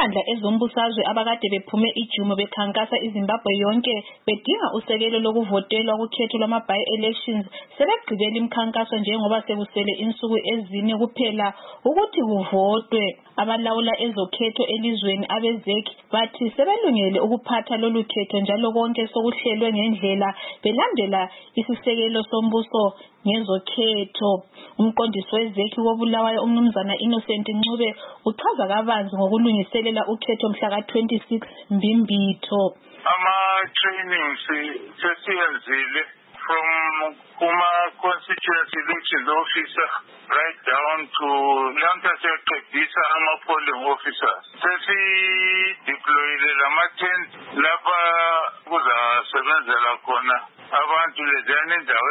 Amabandla ezombusazwe abakade bephume ijumo bekhankasa iZimbabwe yonke bedinga usekelo lokuvotelwa kukhetho lwama-by-elections sebegqibela imikhankaso njengoba sekusele insuku ezine kuphela ukuthi kuvotwe. Abalawula ezokhetho elizweni abeZEC bathi sebelungele ukuphatha lolu khetho njalo konke sokuhlelwe ngendlela belandela isisekelo sombuso ngezokhetho. Umqondisi weZEC koBulawayo uMnumzana Innocent Ncube uchaza kabanzi ngokulungiselela ukhetho mhla ka-26 Mbimbitho. Ama-trainings sesiyenzile from constituency elections officer right down to namhla siyaqedisa ama-polling officers. Sesi-deployile lama-tent lapha kuzasebenzela khona abantu leziyana indawo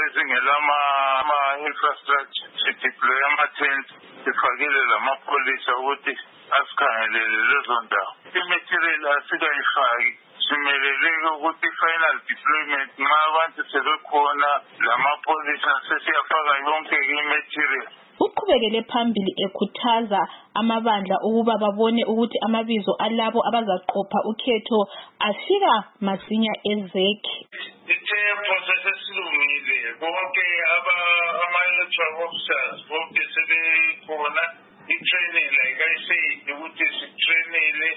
ezingelama-infrastructure. Sideploye ama-tent, sifakile lamapholisa ukuthi asikhangelele lezo ndawo. I-material asikayifaki. Simeleleke ukuthi final deployment nxa abantu sebekhona lamapholisa sesiyafaka yonke i-material. Uqhubekele phambili ekhuthaza amabandla ukuba babone ukuthi amabizo alabo abazaqopha ukhetho afika masinya eZEC. I-process esilungile bonke ama-electoral officers bonke sebekhona. I-training like I said ukuthi sitrainile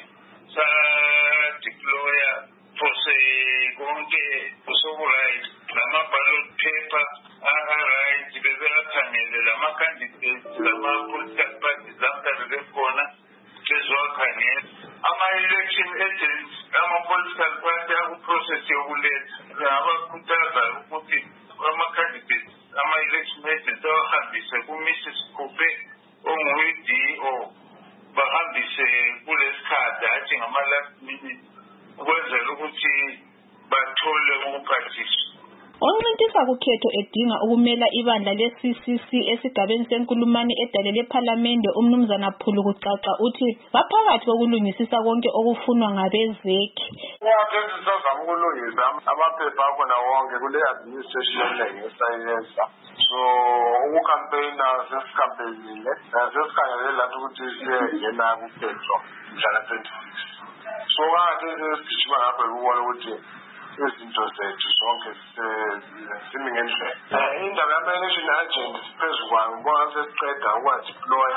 sa-deploya phose konke soku-right lama-ballot paper right bebeyakhangele lama-candidates lama-political parties lapha bebekhona beziwakhangela. Ama-election agents ama-political party akuprocess yokuletha abakhuthaza ukuthi ama-candidates ama-election agents awahambise ku-Mrs. Coupe onguyi-DO bahambise kulesikhathi hathi ngama-last minute ukwenzela ukuthi bathole ukuphathiswa. Oncintisa kukhetho edinga ukumela ibandla le-CCC esigabeni senkulumani edale lephalamende uMnumzana Phulu kucaca uthi baphakathi kokulungisisa konke okufunwa ngabeZEC. Kungaphezulu sazama ukulungisa amaphepha akhona wonke kule-administration eningi esayenza. So ukukampeyina sesikampeynile sesikhangelele lapho ukuthi siyengena kukhetho mhla ka-26. So kangathesi sigijima ngapha ukubona ukuthi izinto zethu zonke zimi ngendlela. Indaba yama-election agent phezu kwayo ngibona sesiqeda ukuwadeploya.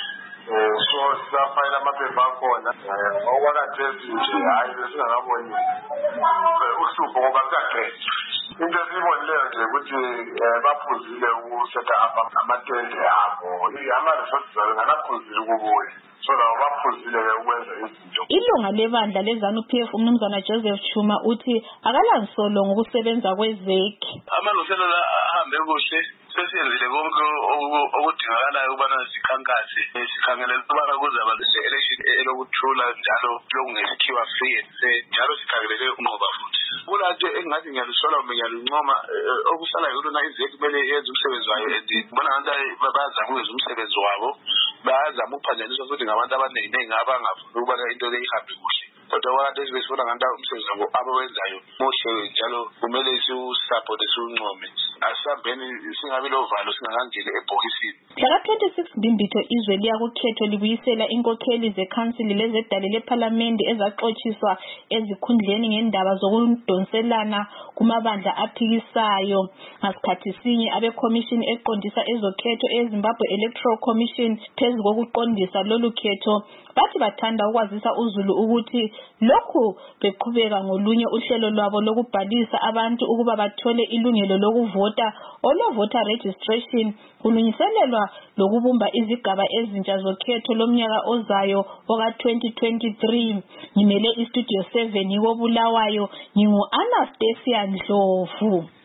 So sisafayela amaphepha akhona okwakhathesi nje hhayi besingakaboni uhlupho ngoba kuyaqeda. Into esiyibonileyo nje ukuthi baphuzile ukusetha up amatende abo. Ama-resources abo nganaphuzile ukubuya. So labo baphuzile ukwenza izinto. Ilunga lebandla leZANU-PF uMnumzana Joseph Chuma uthi akalansolo ngokusebenza kweZEC. Amalungiselelo ahambe kuhle. Sesiyenzile konke okudingakalayo ukubana sikhankase sikhangelele ukubana kuzaba le-election elokuthula njalo lokungesikhiwa free and fair njalo sikhangelele unqoba futhi. Kulanto engathi ngiyalisola ngiyaluncoma okusala yona iZEC kumele yenze umsebenzi wayo and bona abantu bayazama ukwenza umsebenzi wabo bayazama ukuphanjaniswa futhi ngabantu abaningi abangafuni ukubana into le ihambe kuhle. Kodwa wakade sibesifuna nganta umsebenzi wabo abawenzayo muhle njalo kumele siwusupport siwuncome. Asihambeni singabi lovalo singakangeni ebhokisini. Mhla ka-26 Mbimbitho izwe liya kukhetho libuyisela inkokheli zekhansili lezedale lephalamende ezaxotshiswa ezikhundleni ngendaba zokudonselana kumabandla aphikisayo. Ngasikhathi sinye abekhomishini eqondisa ezokhetho eZimbabwe Electoral Commission phezu kokuqondisa lolu khetho bathi bathanda ukwazisa uZulu ukuthi lokhu beqhubeka ngolunye uhlelo lwabo lokubhalisa abantu ukuba bathole ilungelo lokuvota olwe-voter registration kulungiselelwa lokubumba izigaba ezintsha zokhetho lomnyaka ozayo oka-2023. Ngimele iStudio 7 koBulawayo, ngingu-Anastasia Ndlovu.